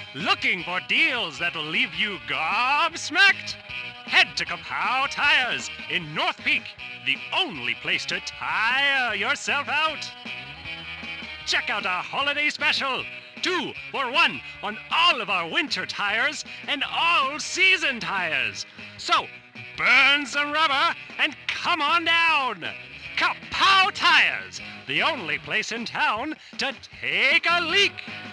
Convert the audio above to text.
Looking for deals that'll leave you gobsmacked? Head to Kapow Tires in North Peak, the only place to tire yourself out. Check out our holiday special. 2 for 1 on all of our winter tires and all season tires. So, burn some rubber and come on down. Kapow Tires, the only place in town to take a leak.